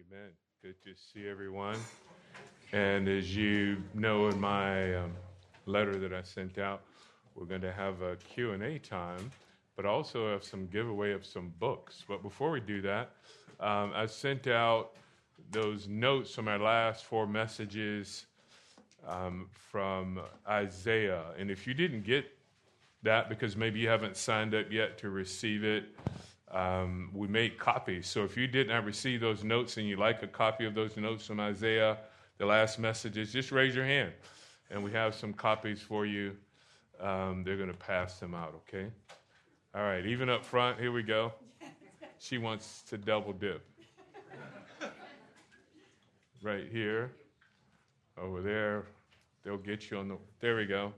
Amen. Good to see everyone. And as you know in my letter that I sent out, we're going to have a Q&A time, but also have some giveaway of some books. But before we do that, I sent out those notes from our last four messages from Isaiah. And if you didn't get that because maybe you haven't signed up yet to receive it, we made copies. So if you did not receive those notes and you'd like a copy of those notes from Isaiah, the last messages, just raise your hand. And we have some copies for you. They're going to pass them out, okay? All right, even up front, here we go. She wants to double dip. Right here, over there. They'll get you on the, there we go.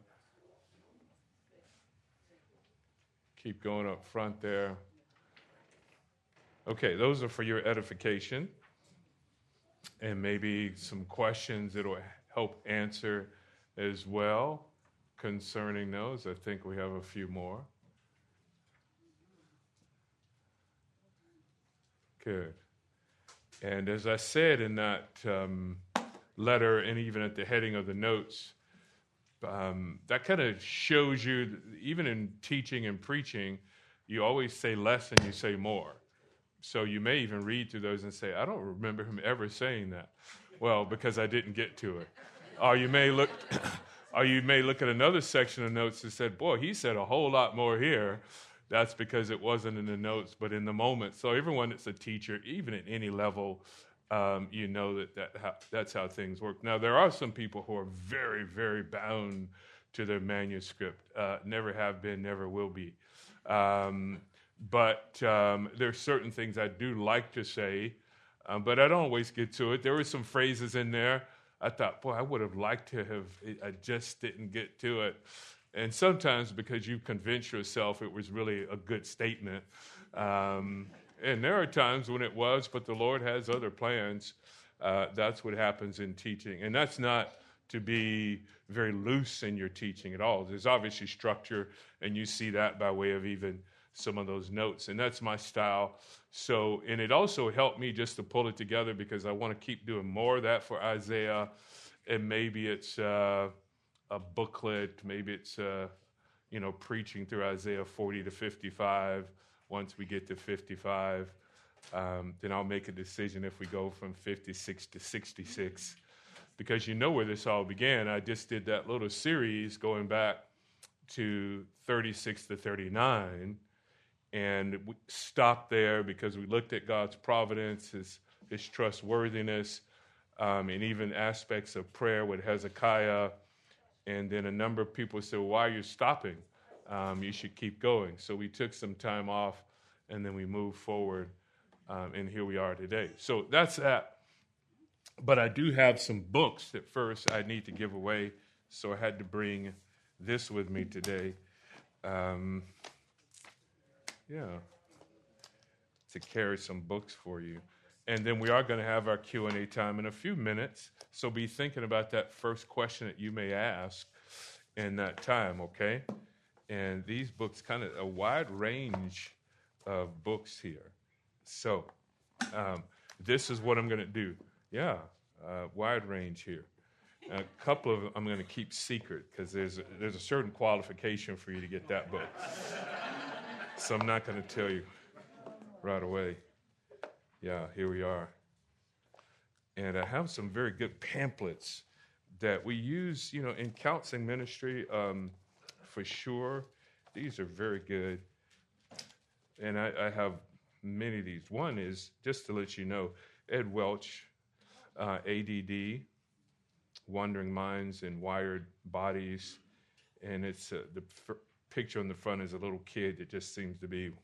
Keep going up front there. Okay, those are for your edification and maybe some questions that will help answer as well concerning those. I think we have a few more. Good. And as I said in that letter and even at the heading of the notes, that kind of shows you, even in teaching and preaching, you always say less and you say more. So you may even read through those and say, I don't remember him ever saying that. Well, because I didn't get to it. Or you may look at another section of notes that said, boy, he said a whole lot more here. That's because it wasn't in the notes, but in the moment. So everyone that's a teacher, even at any level, you know that's how things work. Now, there are some people who are very, very bound to their manuscript. Never have been, never will be. But there's certain things I do like to say, but I don't always get to it. There were some phrases in there I thought, boy, I would have liked to have, I just didn't get to it. And sometimes because you convince yourself it was really a good statement. And there are times when it was, but the Lord has other plans. That's what happens in teaching. And that's not to be very loose in your teaching at all. There's obviously structure, and you see that by way of even some of those notes. And that's my style. So, and it also helped me just to pull it together because I want to keep doing more of that for Isaiah. And maybe it's a booklet, maybe it's, preaching through Isaiah 40 to 55. Once we get to 55, then I'll make a decision if we go from 56 to 66. Because you know where this all began. I just did that little series going back to 36 to 39. And we stopped there because we looked at God's providence, his trustworthiness, and even aspects of prayer with Hezekiah. And then a number of people said, well, why are you stopping? You should keep going. So we took some time off, and then we moved forward, and here we are today. So that's that. But I do have some books that first I need to give away, so I had to bring this with me today. To carry some books for you. And then we are going to have our Q&A time in a few minutes. So be thinking about that first question that you may ask in that time, okay? And these books, kind of a wide range of books here. So this is what I'm going to do. Wide range here. A couple of them I'm going to keep secret because there's a certain qualification for you to get that book. So I'm not going to tell you right away. Here we are. And I have some very good pamphlets that we use, in counseling ministry for sure. These are very good. And I have many of these. One is, just to let you know, Ed Welch, ADD, Wandering Minds and Wired Bodies. And it's the picture on the front is a little kid that just seems to be,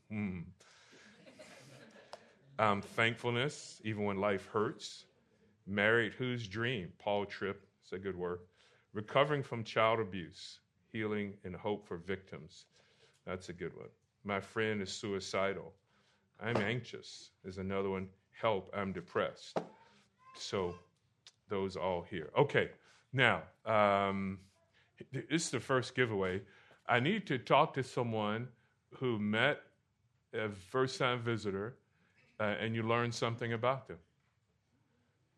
Thankfulness, Even When Life Hurts. Married Whose Dream, Paul Tripp, it's a good word. Recovering from Child Abuse, Healing and Hope for Victims. That's a good one. My Friend is Suicidal. I'm Anxious is another one. Help, I'm Depressed. So those all here. Okay, now, this is the first giveaway. I need to talk to someone who met a first-time visitor and you learned something about them.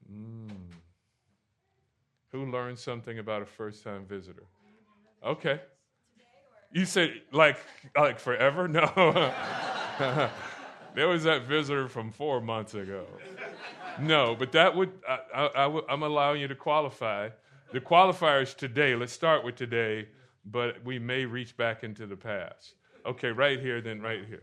Mm. Who learned something about a first-time visitor? Okay. You said like forever? No. There was that visitor from 4 months ago. No, but that would, I'm allowing you to qualify. The qualifier is today. Let's start with today, but we may reach back into the past. Okay, right here, then right here.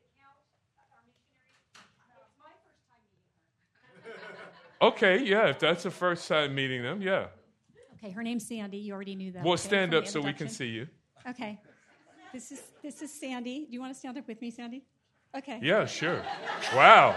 Okay, yeah, if that's the first time meeting them, yeah. Okay, her name's Sandy. You already knew that. Well, okay, stand up so we can see you. Okay. This is Sandy. Do you want to stand up with me, Sandy? Okay. Yeah, sure. Wow.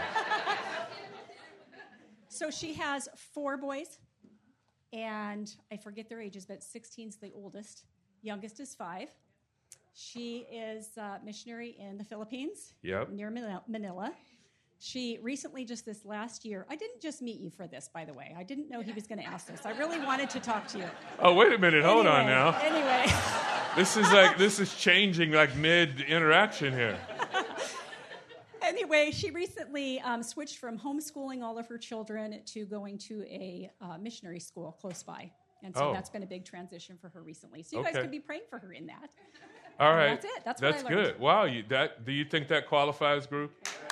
So she has 4 boys, and I forget their ages, but 16's the oldest. Youngest is 5. She is a missionary in the Philippines, near Manila. She recently, just this last year, I didn't just meet you for this, by the way. I didn't know he was going to ask this. I really wanted to talk to you. Oh, wait a minute. Hold on now. Anyway. This is changing like mid-interaction here. Anyway, she recently switched from homeschooling all of her children to going to a missionary school close by. And so that's been a big transition for her recently. So you guys could be praying for her in that. All right. That's it. That's what I learned. Good. Wow. Do you think that qualifies, group?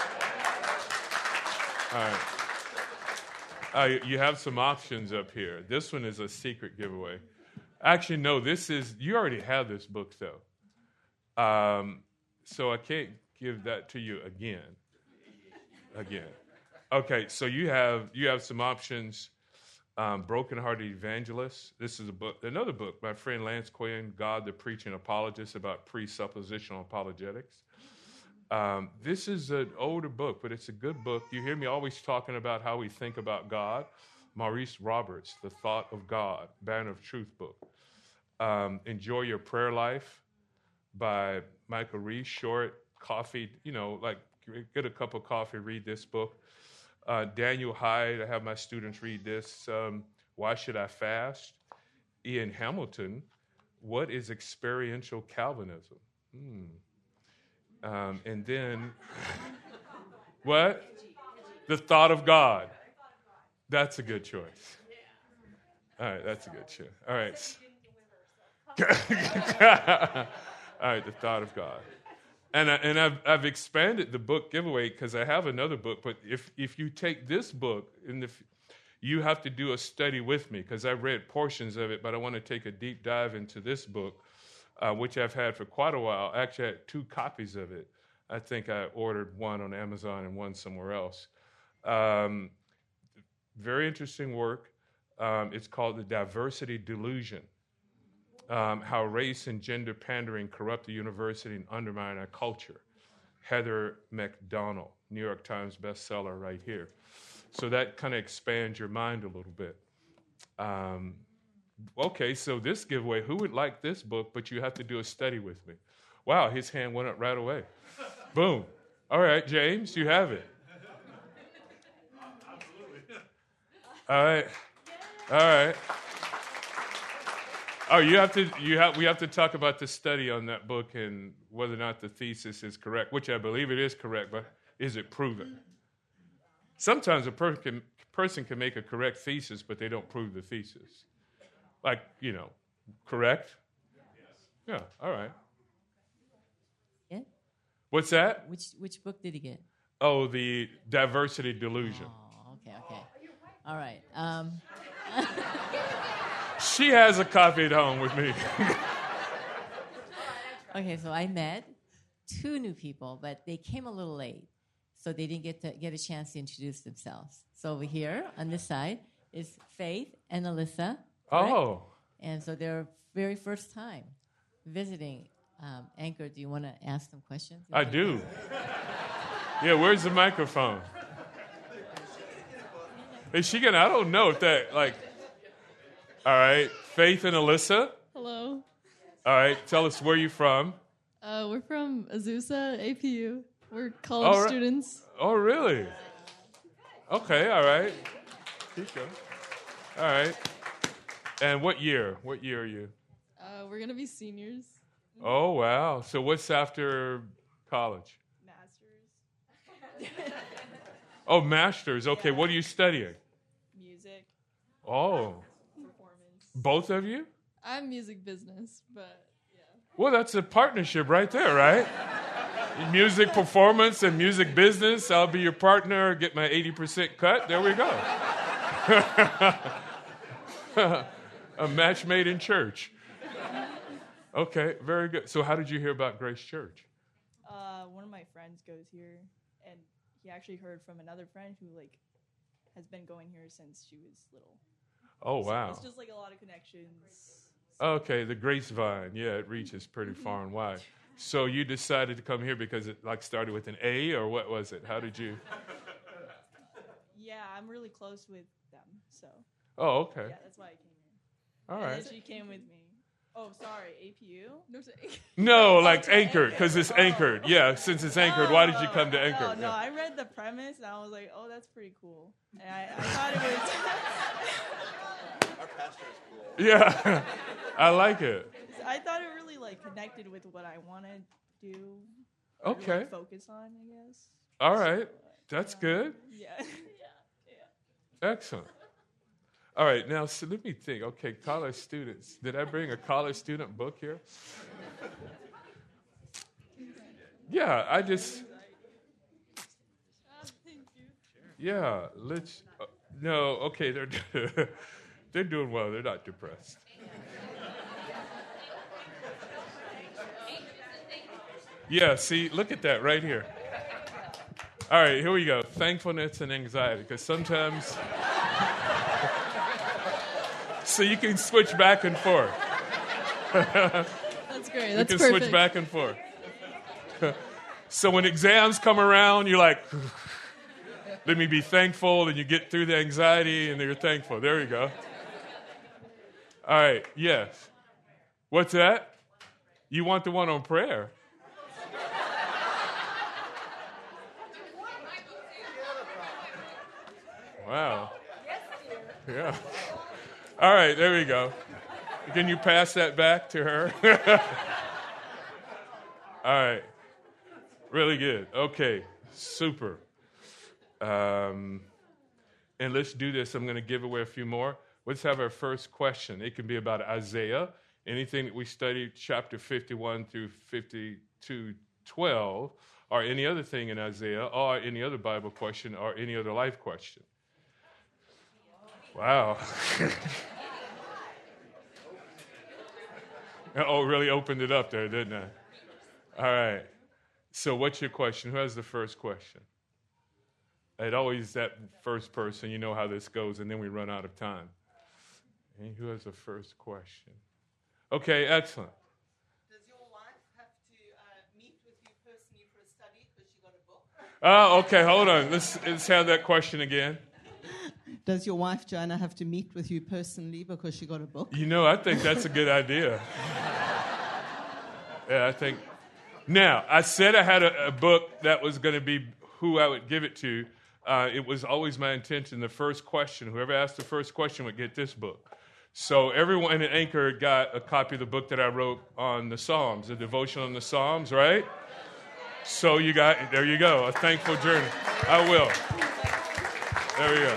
All right. You have some options up here. This one is a secret giveaway. Actually, no, you already have this book, though. So I can't give that to you again. Okay, so you have some options. Brokenhearted Evangelist. This is another book by friend Lance Quinn, God the Preaching Apologist, about presuppositional apologetics. This is an older book, but it's a good book. You hear me always talking about how we think about God. Maurice Roberts, The Thought of God, Banner of Truth book. Enjoy Your Prayer Life by Michael Reese. Short, coffee, get a cup of coffee, read this book. Daniel Hyde, I have my students read this. Why Should I Fast? Ian Hamilton, What is Experiential Calvinism? And then, what? The Thought of God. That's a good choice. All right, that's a good choice. All right. All right, The Thought of God. And I've expanded the book giveaway because I have another book. But if you take this book, you have to do a study with me because I read portions of it, but I want to take a deep dive into this book, which I've had for quite a while. Actually, I had 2 copies of it. I think I ordered one on Amazon and one somewhere else. Very interesting work. It's called The Diversity Delusion. How race and gender pandering corrupt the university and undermine our culture. Heather McDonald, New York Times bestseller right here. So that kind of expands your mind a little bit. Okay, so this giveaway, who would like this book, but you have to do a study with me? Wow, his hand went up right away. Boom. All right, James, you have it. All right. All right. Oh, we have to talk about the study on that book and whether or not the thesis is correct, which I believe it is correct, but is it proven? Sometimes a person can make a correct thesis, but they don't prove the thesis. Like, correct? Yeah, all right. Yeah? What's that? Which book did he get? Oh, The Diversity Delusion. Oh, okay. All right. She has a copy at home with me. Okay, so I met 2 new people, but they came a little late, so they didn't get a chance to introduce themselves. So over here on this side is Faith and Alyssa. Correct? Oh. And so their very first time visiting Anchor. Do you want to ask them questions? I do. Yeah, where's the microphone? Is she gonna? I don't know if that All right, Faith and Alyssa. Hello. All right, tell us where you're from. We're from Azusa, APU. We're college students. Oh, really? Okay, all right. Keep going. All right. And what year? What year are you? We're going to be seniors. Oh, wow. So what's after college? Masters. Oh, master's. Okay, what are you studying? Music. Oh. Performance. Both of you? I'm music business, but yeah. Well, that's a partnership right there, right? Music performance and music business. I'll be your partner, get my 80% cut. There we go. A match made in church. Okay, very good. So how did you hear about Grace Church? One of my friends goes here, and he actually heard from another friend who has been going here since she was little. Oh, wow. So it's just a lot of connections. Okay, the grapevine. Yeah, it reaches pretty far and wide. So you decided to come here because it started with an A, or what was it? How did you? Yeah, I'm really close with them, so. Oh, okay. Yeah, that's why I came here. All and right. then she came with me. Oh, sorry, APU? No, like anchored, because it's anchored. Yeah, since it's anchored, why did you come to anchored? No, I read the premise, and I was like, oh, that's pretty cool. And I thought it was... Our pastor is cool. Yeah, I like it. I thought it really connected with what I want to do. Okay. Or, focus on, I guess. All right, that's good. Yeah. Excellent. All right, now so let me think. Okay, college students. Did I bring a college student book here? Yeah, I just. Yeah, let's. No, okay, they're doing well. They're not depressed. Yeah, see, look at that right here. All right, here we go. Thankfulness and anxiety, because sometimes. So you can switch back and forth. That's great. That's you can perfect. switch back and forth. So when exams come around, you're like, let me be thankful, and you get through the anxiety, and then you're thankful. There you go. All right, yes. What's that? You want the one on prayer? Wow. Yeah. All right, there we go. Can you pass that back to her? All right. Really good. Okay, super. And let's do this. I'm going to give away a few more. Let's have our first question. It can be about Isaiah, anything that we studied, chapter 51 through 52:12, or any other thing in Isaiah, or any other Bible question, or any other life question. Wow. Oh, really opened it up there, didn't I? All right. So what's your question? Who has the first question? It always that first person, you know how this goes, and then we run out of time. And who has the first question? Okay, excellent. Does your wife have to meet with you personally for a study because she got a book? Oh, okay, hold on. Let's have that question again. Does your wife, Joanna, have to meet with you personally because she got a book? You know, I think that's a good idea. Yeah, I think. Now, I said I had a book that was going to be who I would give it to. It was always my intention, the first question, whoever asked the first question would get this book. So everyone at Anchor got a copy of the book that I wrote on the Psalms, the devotion on the Psalms, right? So there you go, A Thankful Journey. I will. There we go.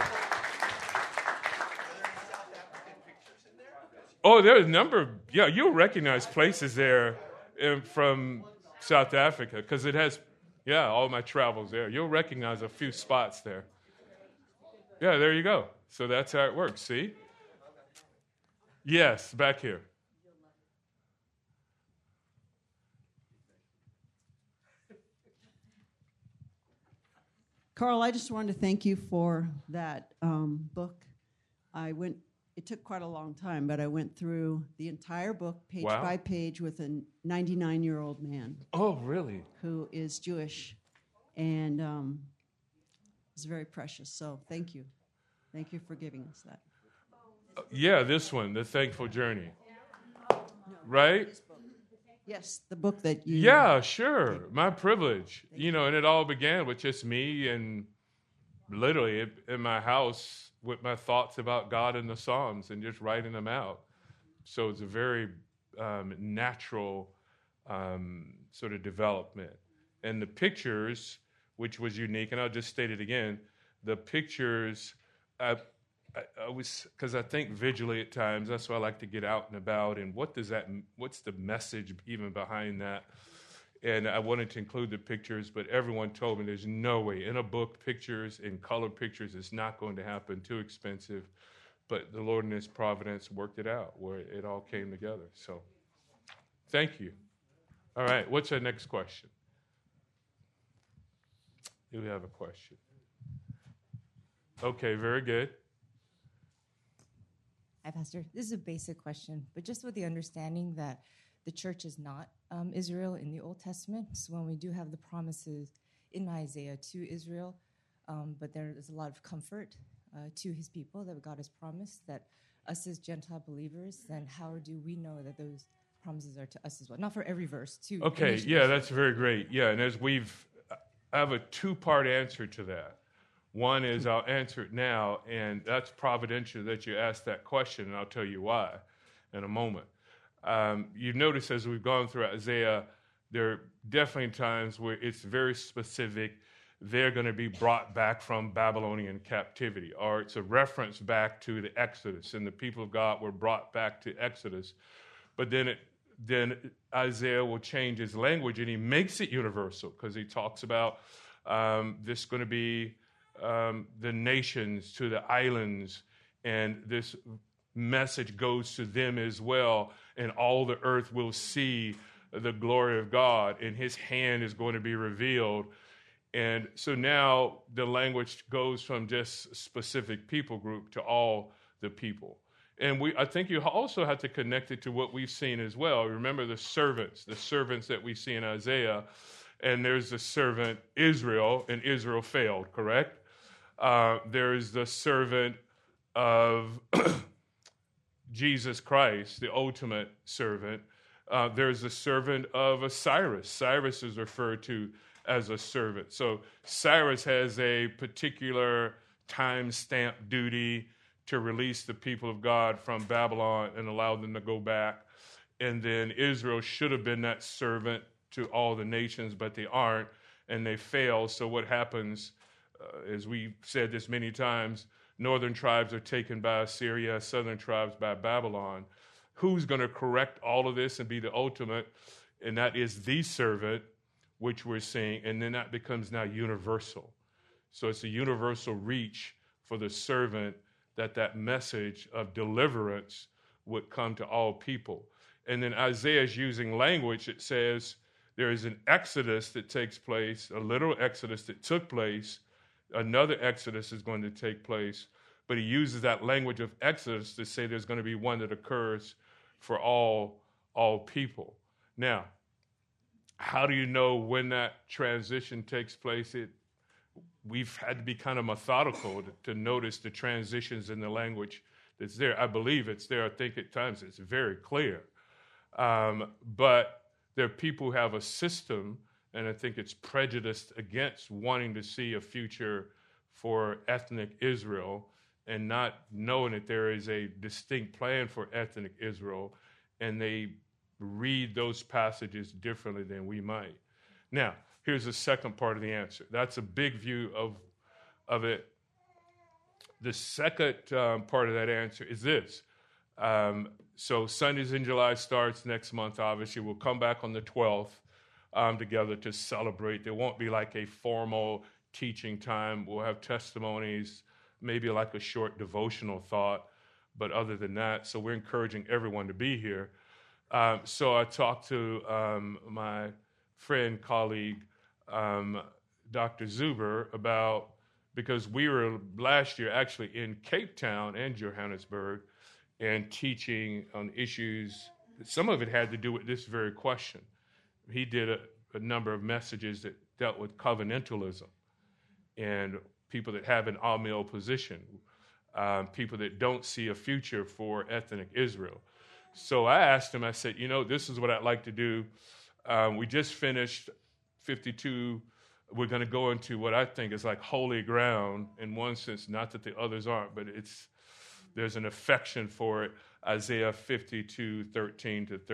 Oh, there's a number of, you'll recognize places there from South Africa because it has, all my travels there. You'll recognize a few spots there. Yeah, there you go. So that's how it works, see? Yes, back here. Carl, I just wanted to thank you for that book. It took quite a long time, but I went through the entire book, page by page, with a 99-year-old man. Oh, really? Who is Jewish, and it's very precious. So thank you. Thank you for giving us that. This one, The Thankful Journey. Right? Yes, the book that you... Yeah, sure. My privilege. And it all began with just me and literally in my house with my thoughts about God and the Psalms and just writing them out. So it's a very natural sort of development. And the pictures, which was unique, and I'll just state it again, the pictures, I because I think visually at times, that's why I like to get out and about, and what's the message even behind that? And I wanted to include the pictures, but everyone told me there's no way. In a book, pictures, in color pictures, it's not going to happen, too expensive. But the Lord in His providence worked it out where it all came together. So thank you. All right, what's our next question? Do we have a question? Okay, very good. Hi, Pastor. This is a basic question, but just with the understanding that the church is not Israel in the Old Testament. So when we do have the promises in Isaiah to Israel, but there is a lot of comfort to His people that God has promised, that us as Gentile believers, then how do we know that those promises are to us as well? Not for every verse, too. Okay, yeah, that's very great. Yeah, and I have a two-part answer to that. One is I'll answer it now, and that's providential that you asked that question, and I'll tell you why in a moment. You notice as we've gone through Isaiah, there are definitely times where it's very specific. They're going to be brought back from Babylonian captivity, or it's a reference back to the Exodus, and the people of God were brought back to Exodus. But then Isaiah will change his language, and he makes it universal because he talks about this going to be the nations to the islands, and this message goes to them as well, and all the earth will see the glory of God, and His hand is going to be revealed. And so now the language goes from just specific people group to all the people. And I think you also have to connect it to what we've seen as well. Remember the servants that we see in Isaiah, and there's the servant Israel, and Israel failed, correct? There's the servant of Jesus Christ, the ultimate servant. There's the servant of Cyrus. Cyrus is referred to as a servant. So Cyrus has a particular time-stamp duty to release the people of God from Babylon and allow them to go back. And then Israel should have been that servant to all the nations, but they aren't, and they fail. So what happens, as we've said this many times, northern tribes are taken by Assyria, southern tribes by Babylon. Who's going to correct all of this and be the ultimate? And that is the servant, which we're seeing, and then that becomes now universal. So it's a universal reach for the servant, that message of deliverance would come to all people. And then Isaiah is using language that says there is an exodus that takes place, a literal exodus that took place. Another exodus is going to take place, but he uses that language of exodus to say there's going to be one that occurs for all people. Now, how do you know when that transition takes place? We've had to be kind of methodical to notice the transitions in the language that's there. I believe it's there. I think at times it's very clear. But there are people who have a system, and I think it's prejudiced against wanting to see a future for ethnic Israel and not knowing that there is a distinct plan for ethnic Israel, and they read those passages differently than we might. Now, here's the second part of the answer. That's a big view of it. The second part of that answer is this. So Sundays in July starts next month, obviously. We'll come back on the 12th together to celebrate. There won't be like a formal teaching time. We'll have testimonies, maybe like a short devotional thought, but other than that, so we're encouraging everyone to be here. So I talked to my friend, colleague, Dr. Zuber, because we were last year actually in Cape Town and Johannesburg and teaching on issues. Some of it had to do with this very question. He did a number of messages that dealt with covenantalism and people that have an all-male position, people that don't see a future for ethnic Israel. So I asked him, I said, this is what I'd like to do. We just finished 52. We're going to go into what I think is like holy ground in one sense, not that the others aren't, but there's an affection for it. Isaiah 52:13 to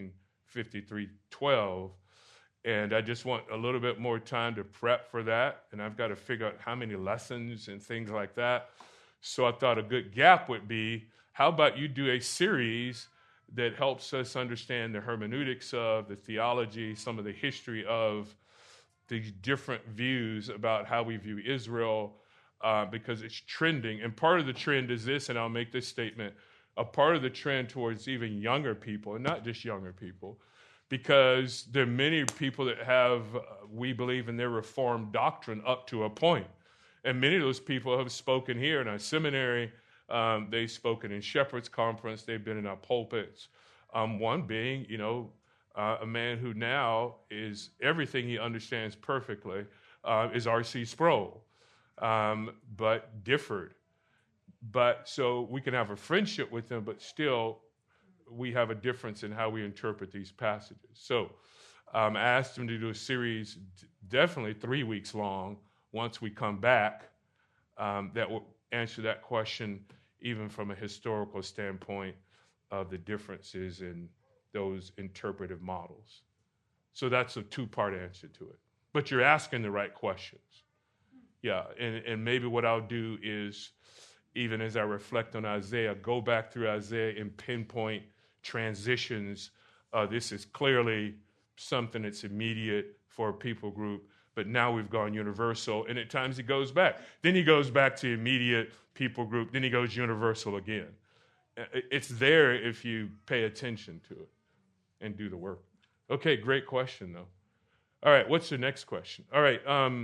53:12. And I just want a little bit more time to prep for that. And I've got to figure out how many lessons and things like that. So I thought a good gap would be, how about you do a series that helps us understand the hermeneutics of, the theology, some of the history of the different views about how we view Israel, because it's trending. And part of the trend is this, and I'll make this statement, a part of the trend towards even younger people, and not just younger people, because there are many people that have, we believe in their Reformed doctrine up to a point. And many of those people have spoken here in our seminary. They've spoken in Shepherd's Conference. They've been in our pulpits. One being, a man who now is everything he understands perfectly is R.C. Sproul, but differed. But so we can have a friendship with him, but still we have a difference in how we interpret these passages. So I asked him to do a series, definitely 3 weeks long, once we come back, that will answer that question even from a historical standpoint of the differences in those interpretive models. So that's a two-part answer to it. But you're asking the right questions. Yeah, and maybe what I'll do is, even as I reflect on Isaiah, go back through Isaiah and pinpoint transitions. This is clearly something that's immediate for a people group, but now we've gone universal, and at times he goes back. Then he goes back to immediate people group, then he goes universal again. It's there if you pay attention to it and do the work. Okay, great question, though. All right, what's the next question? All right,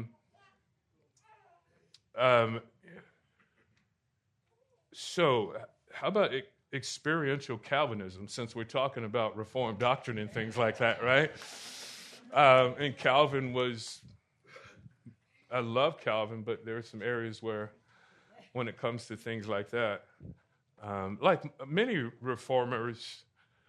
so how about experiential Calvinism, since we're talking about Reformed doctrine and things like that, right? And Calvin was, I love Calvin, but there are some areas where, when it comes to things like that, like many reformers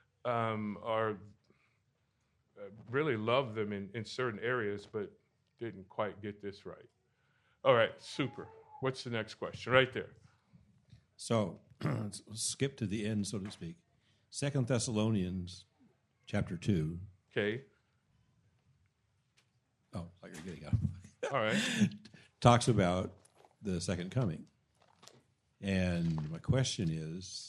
really love them in certain areas, but didn't quite get this right. All right, super. What's the next question? Right there. So, let's skip to the end, so to speak. 2 Thessalonians chapter 2. Okay. Oh, like you're getting up. All right. Talks about the second coming. And my question is,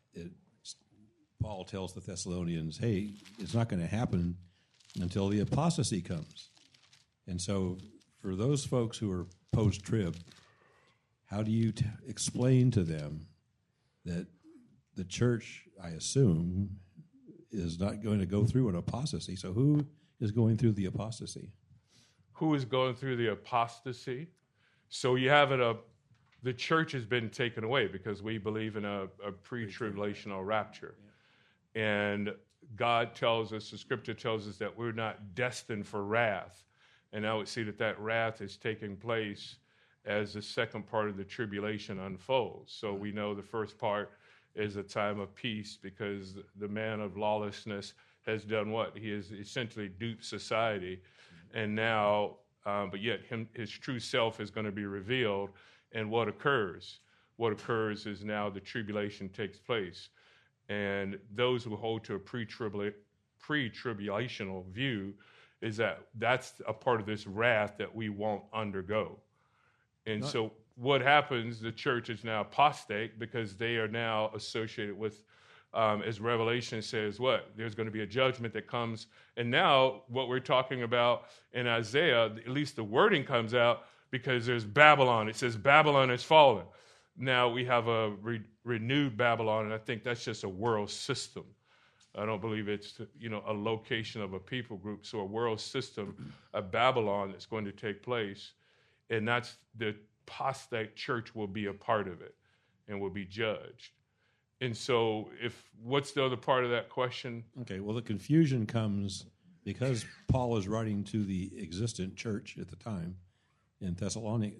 Paul tells the Thessalonians, hey, it's not going to happen until the apostasy comes. And so for those folks who are post-trib, how do you explain to them that the church, I assume, is not going to go through an apostasy? So who is going through the apostasy? Who is going through the apostasy? So you have the church has been taken away because we believe in a pre-tribulational rapture. Yeah. And God tells us, the scripture tells us that we're not destined for wrath. And I would see that wrath is taking place as the second part of the tribulation unfolds. So we know the first part is a time of peace because the man of lawlessness has done what? He has essentially duped society. And now, but yet his true self is going to be revealed. And what occurs? What occurs is now the tribulation takes place. And those who hold to a pre-tribulational view is that's a part of this wrath that we won't undergo. And so what happens, the church is now apostate because they are now associated with, as Revelation says, what? There's going to be a judgment that comes. And now what we're talking about in Isaiah, at least the wording comes out because there's Babylon. It says Babylon has fallen. Now we have a renewed Babylon, and I think that's just a world system. I don't believe it's a location of a people group. So a world system of Babylon that's going to take place. And that's the apostate church will be a part of it and will be judged. And so what's the other part of that question? Okay, well, the confusion comes because Paul is writing to the existent church at the time in Thessalonica.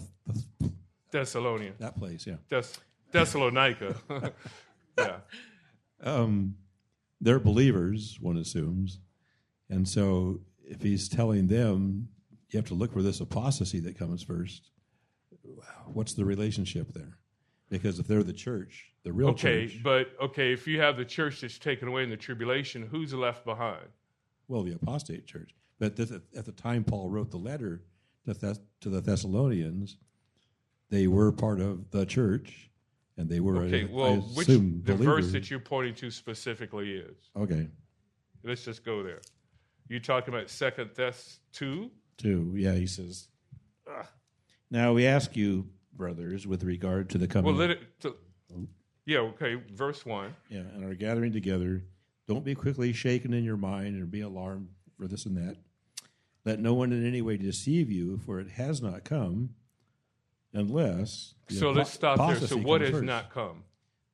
That place, yeah. Thessalonica. Yeah. They're believers, one assumes. And so if he's telling them, you have to look for this apostasy that comes first, what's the relationship there? Because if they're the church, the real church. Okay, if you have the church that's taken away in the tribulation, who's left behind? Well, the apostate church. But at the time Paul wrote the letter to the Thessalonians, they were part of the church, and they were. Okay, well, which the verse that you're pointing to specifically is? Okay, let's just go there. You talking about 2 Thess 2? 2, yeah. He says, "Now we ask you, brothers, with regard to the coming." Well, yeah, okay, verse 1. Yeah, and are gathering together. Don't be quickly shaken in your mind and be alarmed for this and that. Let no one in any way deceive you, for it has not come unless... So let's stop there. So what has first. not come?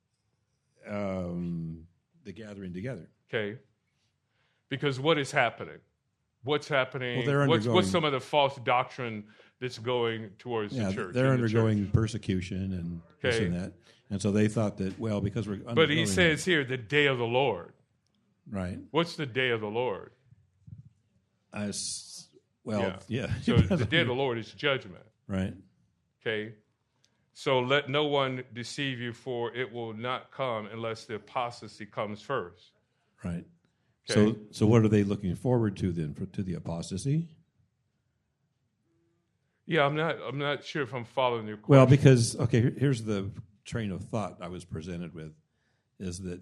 The gathering together. Okay. Because what is happening? What's happening? Well, what's some of the false doctrine that's going towards the church? They're undergoing persecution and this and that. And so they thought that, well, because we're undergoing... But he says here, the day of the Lord. Right. What's the day of the Lord? Yeah. So the day of the Lord is judgment. Right. Okay. So let no one deceive you, for it will not come unless the apostasy comes first. Right. Okay. So what are they looking forward to then? To the apostasy? Yeah, I'm not sure if I'm following your question. Well, because here's the train of thought I was presented with, is that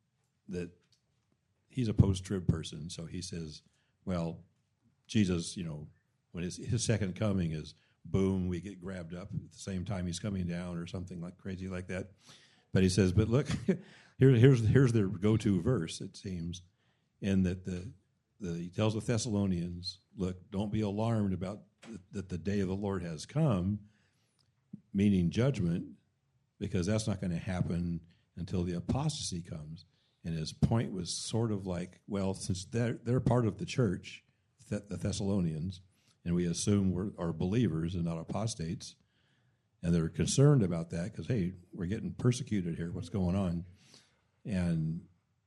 he's a post-trib person, so he says, well, Jesus, when his second coming is boom, we get grabbed up at the same time he's coming down or something like crazy like that. But he says, but look, here's their go-to verse, it seems, and that he tells the Thessalonians, look, don't be alarmed about that the day of the Lord has come, meaning judgment, because that's not going to happen until the apostasy comes. And his point was sort of like, well, since they're part of the church, the Thessalonians, and we assume are believers and not apostates, and they're concerned about that because, hey, we're getting persecuted here. What's going on? And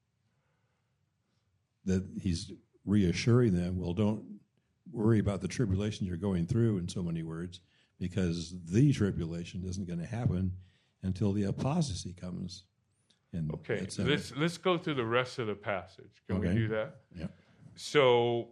that he's reassuring them, well, don't worry about the tribulation you're going through, in so many words, because the tribulation isn't going to happen until the apostasy comes. And okay, let's go through the rest of the passage. Can we do that? Yeah. So,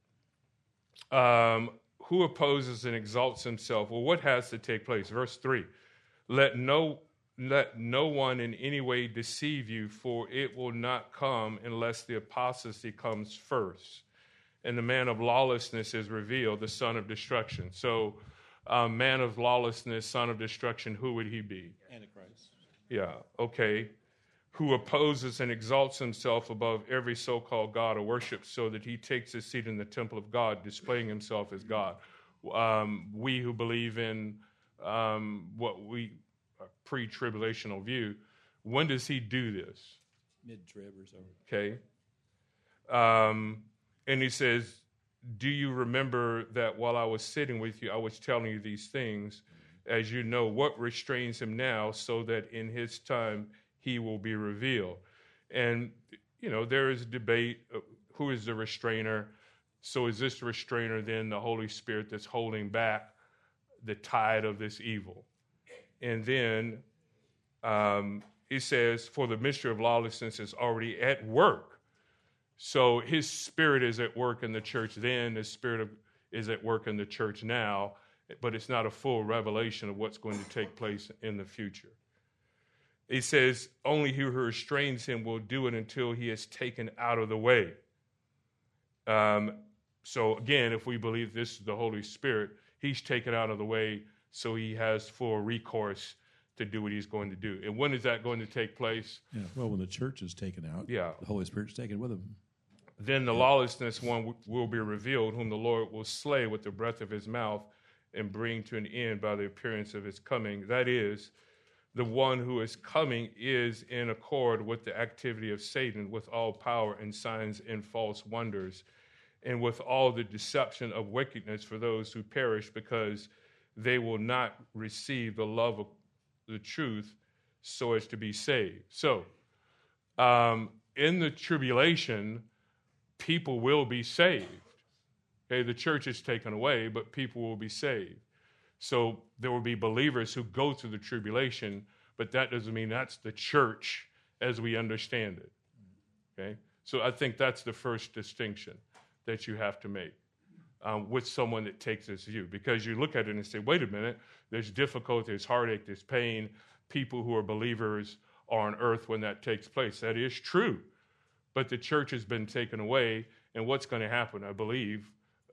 who opposes and exalts himself? Well, what has to take place? Verse 3, let no one in any way deceive you, for it will not come unless the apostasy comes first. And the man of lawlessness is revealed, the son of destruction. So, man of lawlessness, son of destruction, who would he be? Antichrist. Yeah, okay. Who opposes and exalts himself above every so-called God or worship, so that he takes his seat in the temple of God, displaying himself as God. We who believe in what we pre-tribulational view, when does he do this? Mid-trib or so. Okay. And he says, do you remember that while I was sitting with you, I was telling you these things, as you know, what restrains him now, so that in his time he will be revealed. And, there is debate, who is the restrainer? So is this restrainer then the Holy Spirit that's holding back the tide of this evil? And then he says, for the mystery of lawlessness is already at work. So his spirit is at work in the church then, his spirit is at work in the church now, but it's not a full revelation of what's going to take place in the future. He says, only he who restrains him will do it until he is taken out of the way. So again, if we believe this is the Holy Spirit, he's taken out of the way, so he has full recourse to do what he's going to do. And when is that going to take place? Yeah, well, when the church is taken out, the Holy Spirit's taken with him. Then the lawlessness one will be revealed, whom the Lord will slay with the breath of his mouth and bring to an end by the appearance of his coming. That is, the one who is coming is in accord with the activity of Satan, with all power and signs and false wonders, and with all the deception of wickedness for those who perish, because they will not receive the love of the truth so as to be saved. So, in the tribulation, people will be saved. Okay, the church is taken away, but people will be saved. So there will be believers who go through the tribulation, but that doesn't mean that's the church as we understand it. Okay, so I think that's the first distinction that you have to make. with someone that takes this view. Because you look at it and say, wait a minute, there's difficulty, there's heartache, there's pain. People who are believers are on earth when that takes place. That is true. But the church has been taken away, and what's going to happen, I believe,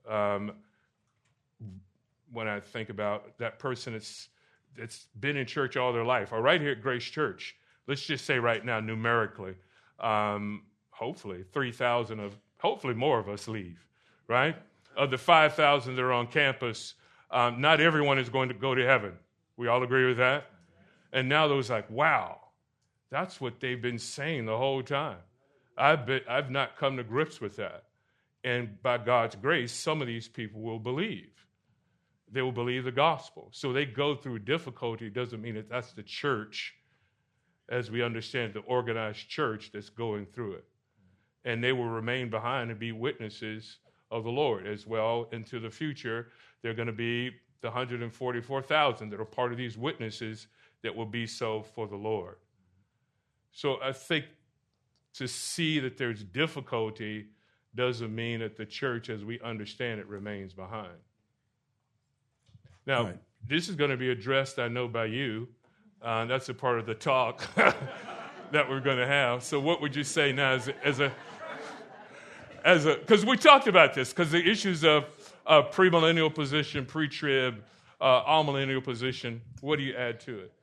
when I think about that person that's been in church all their life, or right here at Grace Church, let's just say right now, numerically, hopefully 3,000 of, hopefully more of us leave, right? Of the 5,000 that are on campus, not everyone is going to go to heaven. We all agree with that? And now those like, wow, that's what they've been saying the whole time. I've not come to grips with that. And by God's grace, some of these people will believe. They will believe the gospel. So they go through difficulty. It doesn't mean that that's the church, as we understand, the organized church that's going through it. And they will remain behind and be witnesses of the Lord as well into the future. They're going to be the 144,000 that are part of these witnesses that will be so for the Lord. So I think to see that there's difficulty doesn't mean that the church, as we understand it, remains behind. Now, This is going to be addressed, I know, by you. That's a part of the talk that we're going to have. So what would you say now because we talked about this, because the issues of premillennial position, pre-trib, amillennial position, what do you add to it?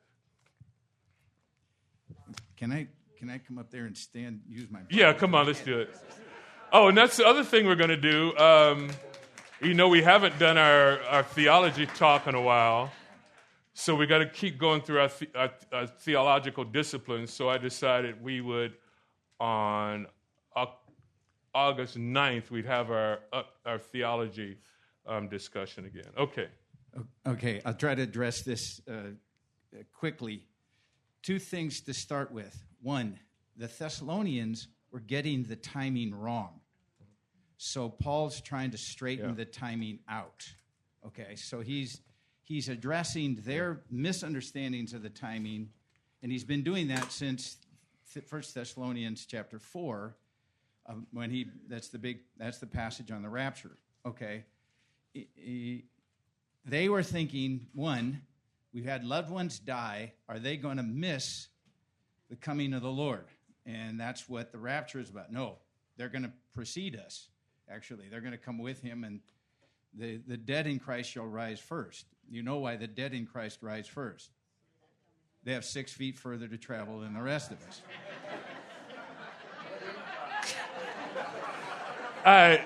Can I come up there and use my... Yeah, come on, let's do it. Oh, and that's the other thing we're going to do. We haven't done our theology talk in a while, so we got to keep going through our theological disciplines. So I decided we would, on August 9th, we'd have our theology discussion again. Okay. Okay, I'll try to address this quickly. Two things to start with. One, the Thessalonians were getting the timing wrong. So Paul's trying to straighten the timing out. Okay, so he's addressing their misunderstandings of the timing, and he's been doing that since 1 Thessalonians chapter 4, that's the passage on the rapture. Okay, they were thinking, one, we've had loved ones die. Are they going to miss the coming of the Lord? And that's what the rapture is about. No, they're going to precede us. Actually, they're going to come with him, and the dead in Christ shall rise first. You know why the dead in Christ rise first? They have 6 feet further to travel than the rest of us.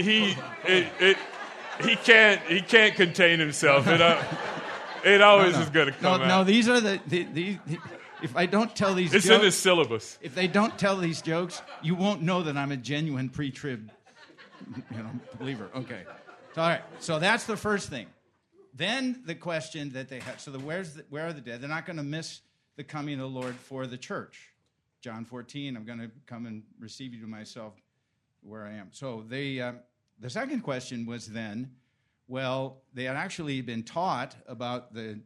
He can't contain himself. It always is going to come out. No, these are the if I don't tell these jokes... It's in the syllabus. If they don't tell these jokes, you won't know that I'm a genuine pre-trib believer. Okay. So, all right. So that's the first thing. Then the question that they had, so where are the dead? They're not going to miss the coming of the Lord for the church. John 14, I'm going to come and receive you to myself where I am. So the second question was then, well, they had actually been taught about the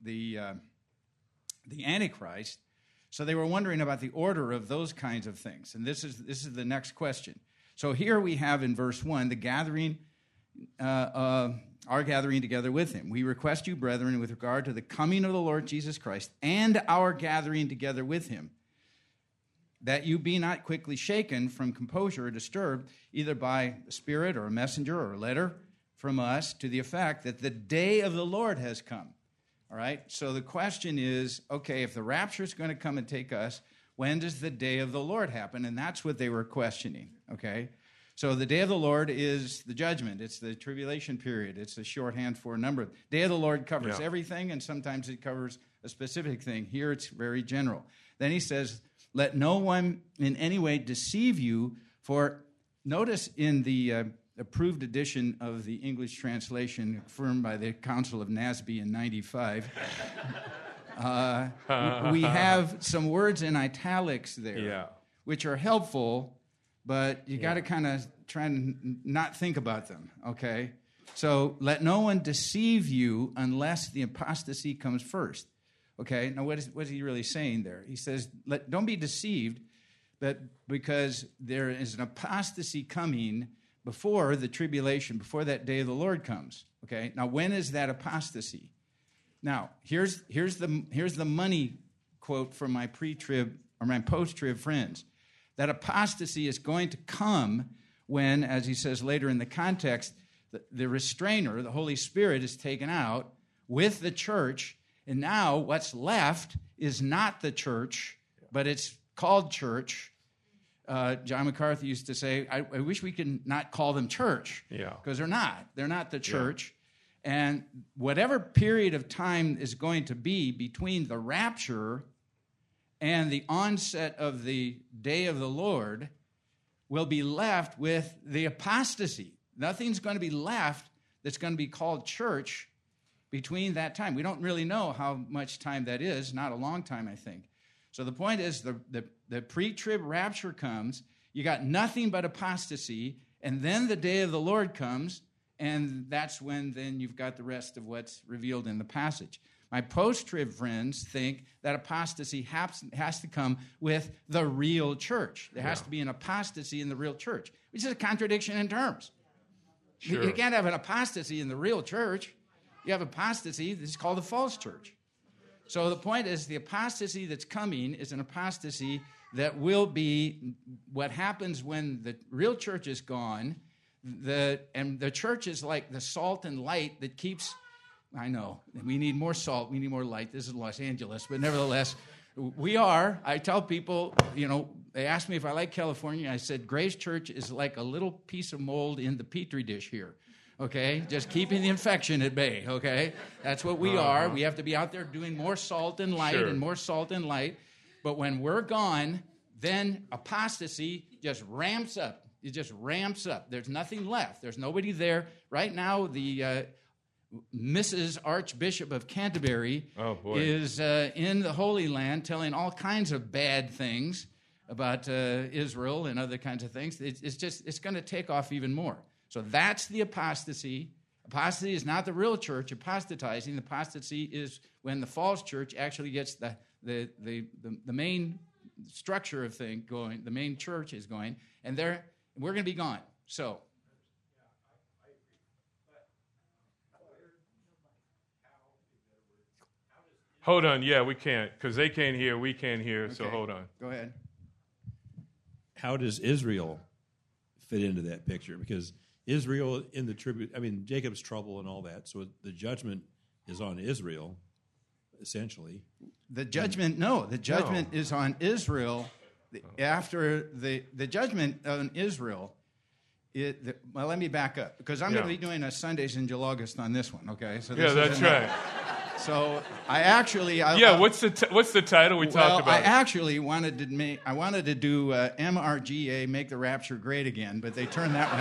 Antichrist, so they were wondering about the order of those kinds of things. And this is the next question. So here we have in verse 1, the gathering, our gathering together with him. We request you, brethren, with regard to the coming of the Lord Jesus Christ and our gathering together with him, that you be not quickly shaken from composure or disturbed, either by a spirit or a messenger or a letter from us, to the effect that the day of the Lord has come. All right? So the question is, okay, if the rapture is going to come and take us, when does the day of the Lord happen? And that's what they were questioning, okay? So the day of the Lord is the judgment. It's the tribulation period. It's a shorthand for a number. Day of the Lord covers everything, and sometimes it covers a specific thing. Here it's very general. Then he says, let no one in any way deceive you, for notice in the approved edition of the English translation affirmed by the Council of NASB in 95, we have some words in italics there, which are helpful, but you got to kind of try and not think about them, okay? So let no one deceive you unless the apostasy comes first. Okay, now what is he really saying there? He says, don't be deceived, but because there is an apostasy coming before the tribulation, before that day of the Lord comes. Okay. Now, when is that apostasy? Now, here's the money quote from my pre-trib or my post-trib friends. That apostasy is going to come when, as he says later in the context, the restrainer, the Holy Spirit, is taken out with the church, and now what's left is not the church, but it's called church. John MacArthur used to say, I wish we could not call them church, because they're not. They're not the church. Yeah. And whatever period of time is going to be between the rapture and the onset of the day of the Lord will be left with the apostasy. Nothing's going to be left that's going to be called church between that time. We don't really know how much time that is, not a long time, I think. So the point is the pre-trib rapture comes, you got nothing but apostasy, and then the day of the Lord comes, and that's when then you've got the rest of what's revealed in the passage. My post-trib friends think that apostasy has to come with the real church. There has to be an apostasy in the real church, which is a contradiction in terms. Sure. You can't have an apostasy in the real church. You have apostasy, this is called the false church. So the point is, the apostasy that's coming is an apostasy that will be what happens when the real church is gone. And the church is like the salt and light that keeps... I know, we need more salt, we need more light. This is Los Angeles, but nevertheless, I tell people, they asked me if I like California. I said, Grace Church is like a little piece of mold in the Petri dish here, okay? Just keeping the infection at bay, okay? That's what we are. We have to be out there doing more salt and light and more salt and light. But when we're gone, then apostasy just ramps up. It just ramps up. There's nothing left. There's nobody there. Right now, the... Mrs. Archbishop of Canterbury is in the Holy Land telling all kinds of bad things about Israel and other kinds of things. It's going to take off even more. So that's the apostasy. Apostasy is not the real church apostatizing. The apostasy is when the false church actually gets the main structure of thing going, the main church is going, and we're going to be gone. So... Hold on, we can't, because they can't hear, we can't hear, so hold on. Go ahead. How does Israel fit into that picture? Because Israel in the Jacob's trouble and all that, so the judgment is on Israel, essentially. The judgment is on Israel. After the judgment on Israel, let me back up, because I'm going to be doing a Sundays in July, August on this one, okay? So that's right. So I actually... what's the title we talked about? I actually wanted to do MRGA, Make the Rapture Great Again, but they turned that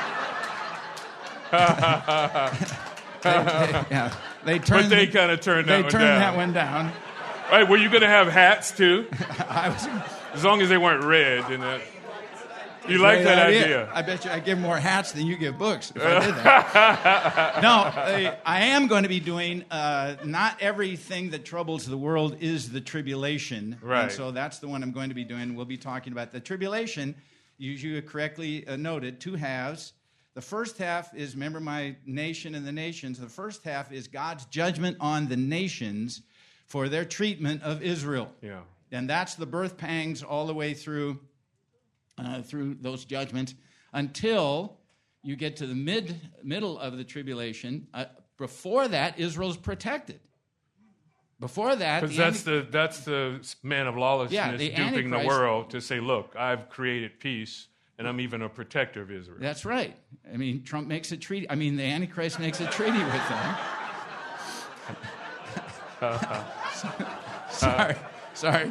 one down. They kind of turned that one down. Right, were you going to have hats too? As long as they weren't red. You like that idea? I bet you I give more hats than you give books if I did that. No, I am going to be doing, not everything that troubles the world is the tribulation. Right. And so that's the one I'm going to be doing. We'll be talking about the tribulation, you correctly noted, two halves. The first half is, remember my nation and the nations, the first half is God's judgment on the nations for their treatment of Israel. Yeah. And that's the birth pangs all the way through those judgments until you get to the middle of the tribulation. Before that, Israel's protected. Before that, because that's the man of lawlessness duping the world to say, "Look, I've created peace, and I'm even a protector of Israel." That's right. I mean, Trump makes a treaty. I mean, the Antichrist makes a treaty with them. Sorry.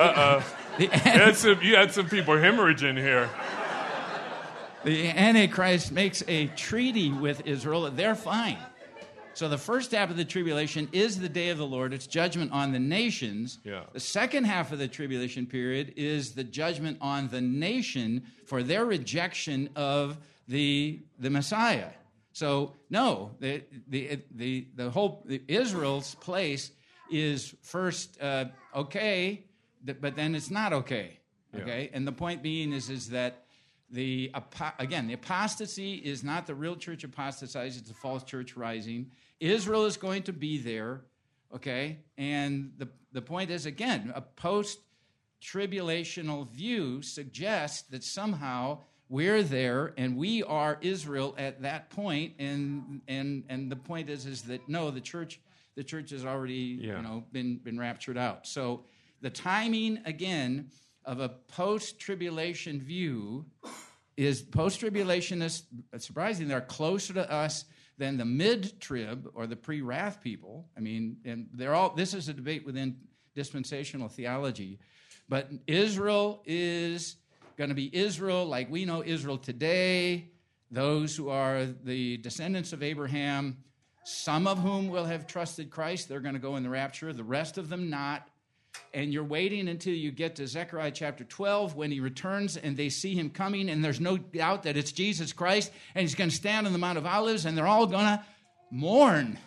You had some people hemorrhaging here. The Antichrist makes a treaty with Israel. They're fine. So the first half of the tribulation is the day of the Lord. It's judgment on the nations. Yeah. The second half of the tribulation period is the judgment on the nation for their rejection of the Messiah. So no, the whole Israel's place is first okay, but then it's not okay. Okay, and the point being is that The apostasy is not the real church apostatizing, it's a false church rising. Israel is going to be there, okay? And the point is, again, a post-tribulational view suggests that somehow we're there and we are Israel at that point, and the point is that no, the church has already been raptured out. So the timing again of a post-tribulation view is post-tribulationists, surprisingly, they're closer to us than the mid-trib or the pre-wrath people. I mean, and this is a debate within dispensational theology. But Israel is going to be Israel like we know Israel today, those who are the descendants of Abraham, some of whom will have trusted Christ. They're going to go in the rapture, the rest of them not. And you're waiting until you get to Zechariah chapter 12 when he returns and they see him coming, and there's no doubt that it's Jesus Christ, and he's going to stand on the Mount of Olives, and they're all going to mourn,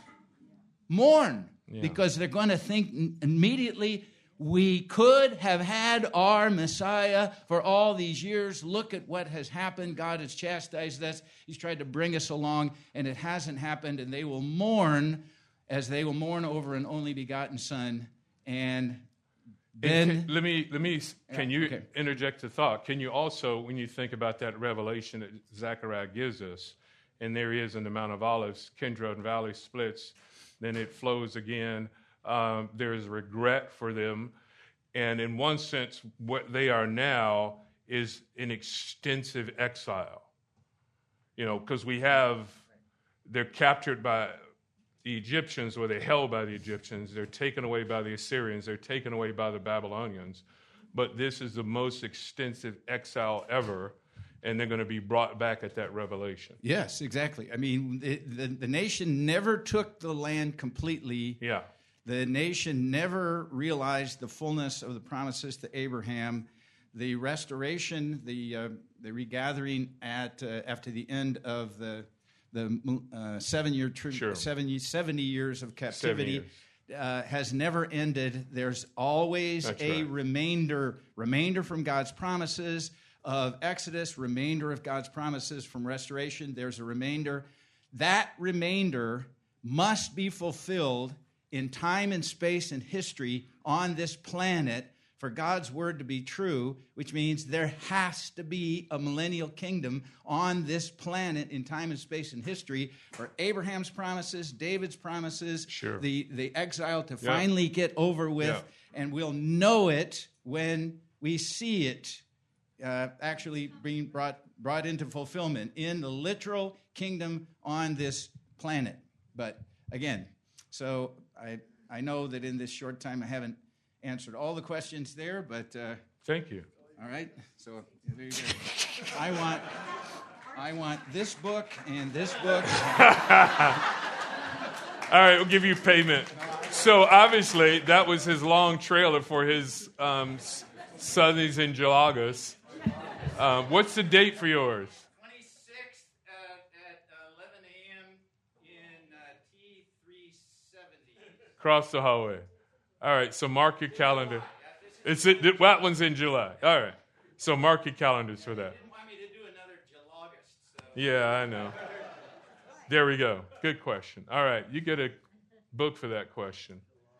because they're going to think immediately, we could have had our Messiah for all these years. Look at what has happened. God has chastised us. He's tried to bring us along, and it hasn't happened, and they will mourn as they will mourn over an only begotten Son. And then can you interject a thought? Can you also, when you think about that revelation that Zechariah gives us, and there he is in the Mount of Olives, Kidron Valley splits, then it flows again. There's regret for them, and in one sense, what they are now is an extensive exile. Because they're captured by the Egyptians, or they're held by the Egyptians. They're taken away by the Assyrians. They're taken away by the Babylonians. But this is the most extensive exile ever, and they're going to be brought back at that revelation. Yes, exactly. I mean, the nation never took the land completely. Yeah. The nation never realized the fullness of the promises to Abraham. The restoration, the regathering after the end of the 70 years of captivity has never ended. There's always remainder from God's promises of Exodus, remainder of God's promises from restoration. There's a remainder. That remainder must be fulfilled in time and space and history on this planet for God's word to be true, which means there has to be a millennial kingdom on this planet in time and space and history for Abraham's promises, David's promises, the exile to finally get over with, and we'll know it when we see it actually being brought into fulfillment in the literal kingdom on this planet. But again, so I know that in this short time I haven't answered all the questions there, but thank you. All right, so there you go. I want this book and this book. All right, we'll give you payment. So obviously that was his long trailer for his Sundays in August. What's the date for yours? 26th at 11 a.m. in T370. Across the hallway. All right, so mark your calendar. That one's in July. All right, so mark your calendars for that. You didn't want me to do another August. So. Yeah, I know. There we go. Good question. All right, you get a book for that question.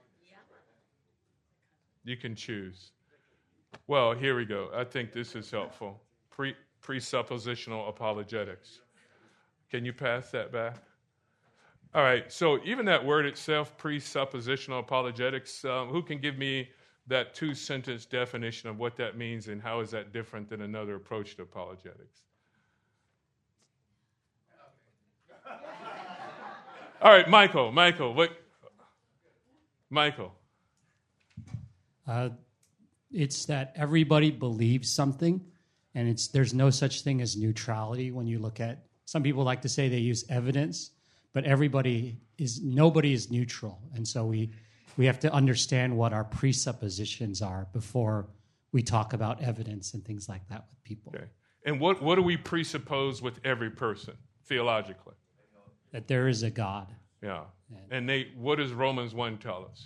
You can choose. Well, here we go. I think this is helpful. Presuppositional apologetics. Can you pass that back? All right, so even that word itself, presuppositional apologetics, who can give me that 2-sentence definition of what that means and how is that different than another approach to apologetics? All right, Michael, what? Michael. It's that everybody believes something, and there's no such thing as neutrality when you look at, some people like to say they use evidence, but nobody is neutral. And so we have to understand what our presuppositions are before we talk about evidence and things like that with people. Okay. And what do we presuppose with every person, theologically? That there is a God. Yeah. And Nate, what does Romans 1 tell us?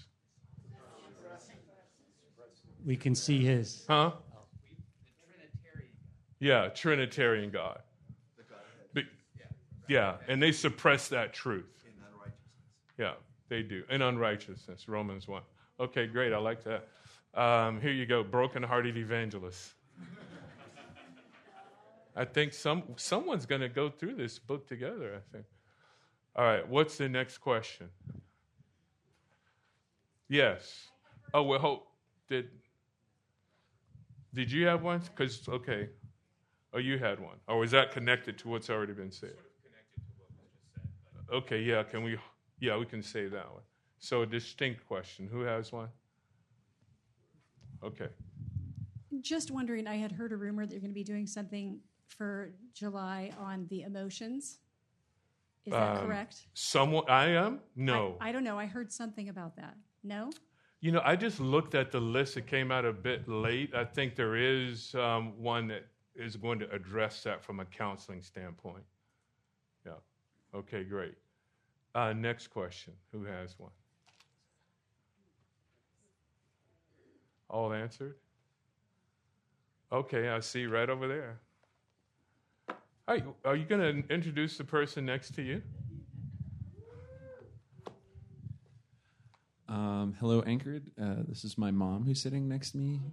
We can see his... Huh? Yeah, Trinitarian God. Yeah, and they suppress that truth. In unrighteousness. Yeah, they do. In unrighteousness, Romans 1. Okay, great. I like that. Here you go, broken-hearted evangelists. I think someone's going to go through this book together, I think. All right, what's the next question? Yes. Oh, well, did you have one? Okay. Oh, you had one. Or is that connected to what's already been said? Okay, yeah, we can say that one. So a distinct question. Who has one? Okay. Just wondering, I had heard a rumor that you're going to be doing something for July on the emotions. Is that correct? I am? No. I don't know. I heard something about that. No? I just looked at the list. It came out a bit late. I think there is one that is going to address that from a counseling standpoint. Yeah. Okay, great. Next question. Who has one? All answered? Okay, I see right over there. Hi, are you going to introduce the person next to you? Hello, Anchored. This is my mom who's sitting next to me.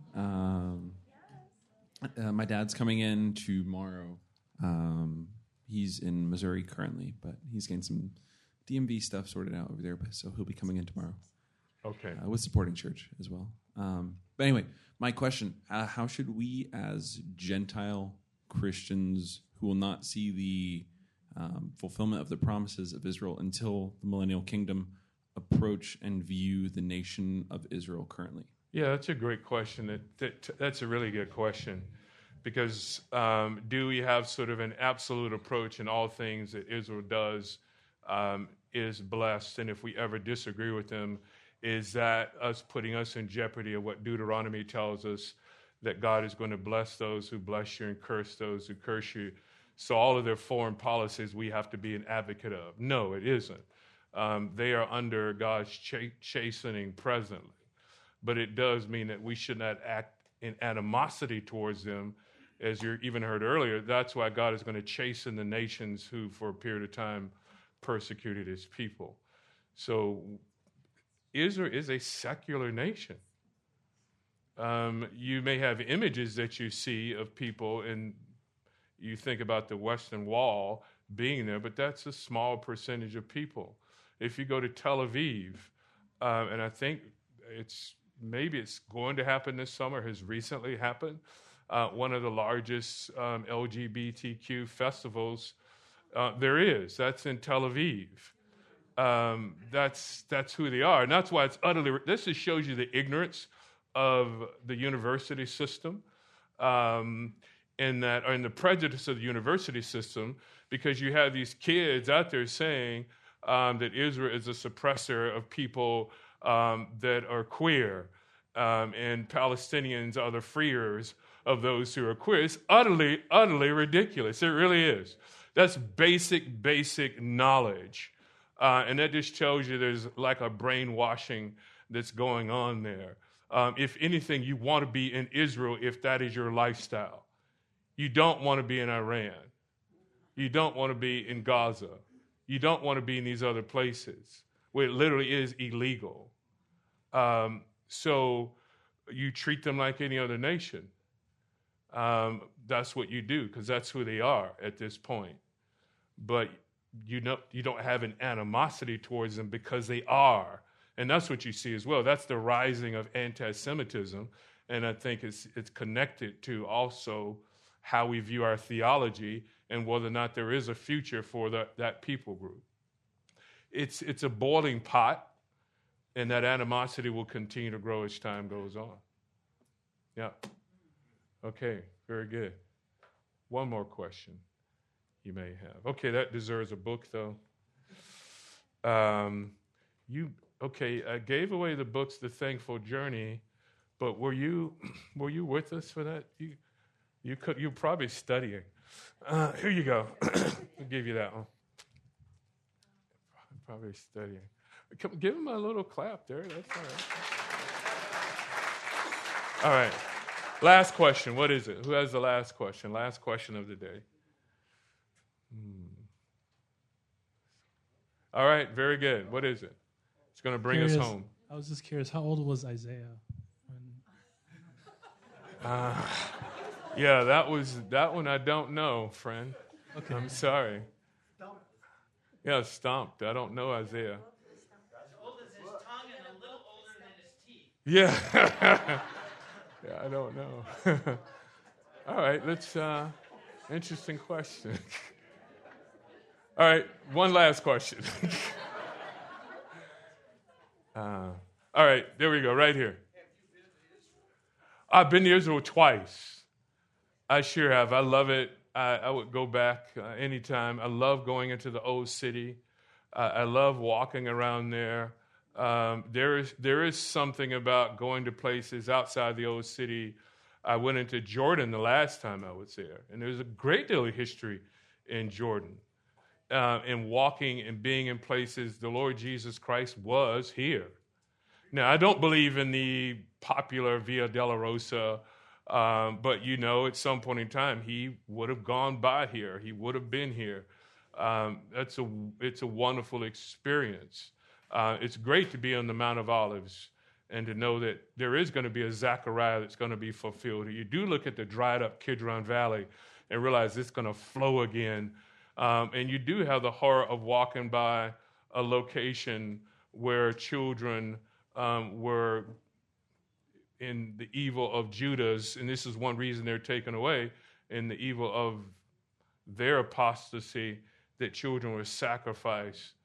My dad's coming in tomorrow. He's in Missouri currently, but he's getting some DMV stuff sorted out over there, so he'll be coming in tomorrow. Okay. With supporting church as well. But anyway, my question, how should we as Gentile Christians who will not see the fulfillment of the promises of Israel until the millennial kingdom approach and view the nation of Israel currently? Yeah, that's a great question. That's a really good question. Because do we have sort of an absolute approach in all things that Israel does is blessed? And if we ever disagree with them, is that us putting us in jeopardy of what Deuteronomy tells us, that God is going to bless those who bless you and curse those who curse you? So all of their foreign policies we have to be an advocate of. No, it isn't. They are under God's chastening presently. But it does mean that we should not act in animosity towards them. As you even heard earlier, that's why God is going to chasten the nations who, for a period of time, persecuted his people. So Israel is a secular nation. You may have images that you see of people, and you think about the Western Wall being there, but that's a small percentage of people. If you go to Tel Aviv, and I think maybe it's going to happen this summer, has recently happened, one of the largest LGBTQ festivals there is. That's in Tel Aviv. That's who they are. And that's why it's utterly, this just shows you the ignorance of the university system and the prejudice of the university system, because you have these kids out there saying that Israel is a suppressor of people that are queer, and Palestinians are the freers of those who are queer. It's utterly, utterly ridiculous. It really is. That's basic knowledge. And that just tells you there's like a brainwashing that's going on there. If anything, you want to be in Israel if that is your lifestyle. You don't want to be in Iran. You don't want to be in Gaza. You don't want to be in these other places where it literally is illegal. So you treat them like any other nation. That's what you do, because that's who they are at this point. But you don't have an animosity towards them because they are. And that's what you see as well. That's the rising of anti-Semitism. And I think it's connected to also how we view our theology and whether or not there is a future for that people group. It's a boiling pot, and that animosity will continue to grow as time goes on. Yeah. Okay, very good. One more question you may have. Okay, that deserves a book, though. I gave away the books, The Thankful Journey, but were you with us for that? You're probably studying. Here you go. I'll give you that one. Probably studying. Give him a little clap there. That's all right. All right. Last question. What is it? Who has the last question? Last question of the day. All right, very good. What is it? It's going to bring us home. I was just curious, how old was Isaiah? Yeah, that one I don't know, friend. Okay. I'm sorry. Yeah, stomped. I don't know Isaiah. As old as his tongue and a little older than his teeth. Yeah. Yeah, I don't know. All right, let's, interesting question. All right, one last question. All right, there we go, right here. I've been to Israel twice. I sure have. I love it. I would go back anytime. I love going into the old city. I love walking around there. There is something about going to places outside the old city. I went into Jordan the last time I was there, and there's a great deal of history in Jordan. And walking and being in places the Lord Jesus Christ was here. Now, I don't believe in the popular Via Dolorosa, but at some point in time, he would have gone by here. He would have been here. It's a wonderful experience. It's great to be on the Mount of Olives and to know that there is going to be a Zechariah that's going to be fulfilled. You do look at the dried up Kidron Valley and realize it's going to flow again. And you do have the horror of walking by a location where children were in the evil of Judas, and this is one reason they're taken away, in the evil of their apostasy, that children were sacrificed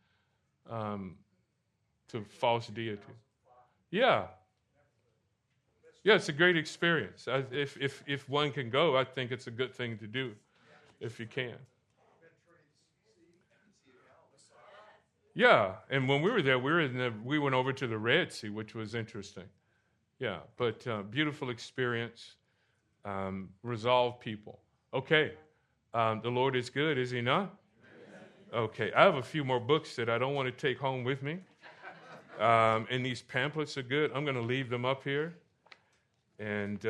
to false deity. Yeah. Yeah, it's a great experience. If one can go, I think it's a good thing to do, if you can. Yeah, and when we were there, we went over to the Red Sea, which was interesting. Yeah, but beautiful experience, resolved people. Okay, the Lord is good, is he not? Okay, I have a few more books that I don't want to take home with me. And these pamphlets are good. I'm going to leave them up here, and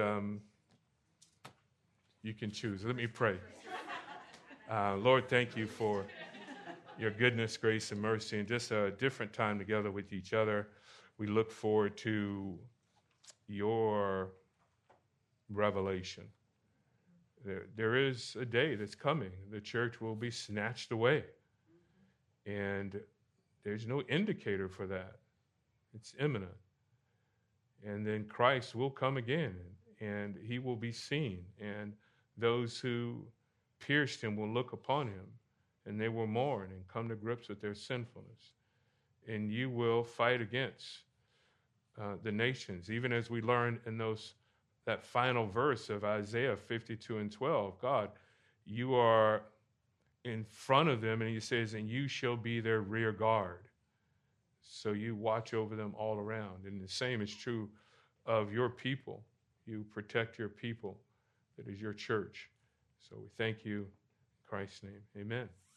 you can choose. Let me pray. Lord, thank you for your goodness, grace, and mercy, and just a different time together with each other. We look forward to your revelation. There is a day that's coming. The church will be snatched away. And there's no indicator for that. It's imminent. And then Christ will come again, and he will be seen. And those who pierced him will look upon him, and they will mourn and come to grips with their sinfulness. And you will fight against the nations, even as we learn in that final verse of Isaiah 52:12. God, you are in front of them, and he says, and you shall be their rear guard. So you watch over them all around. And the same is true of your people. You protect your people. That is your church. So we thank you in Christ's name. Amen.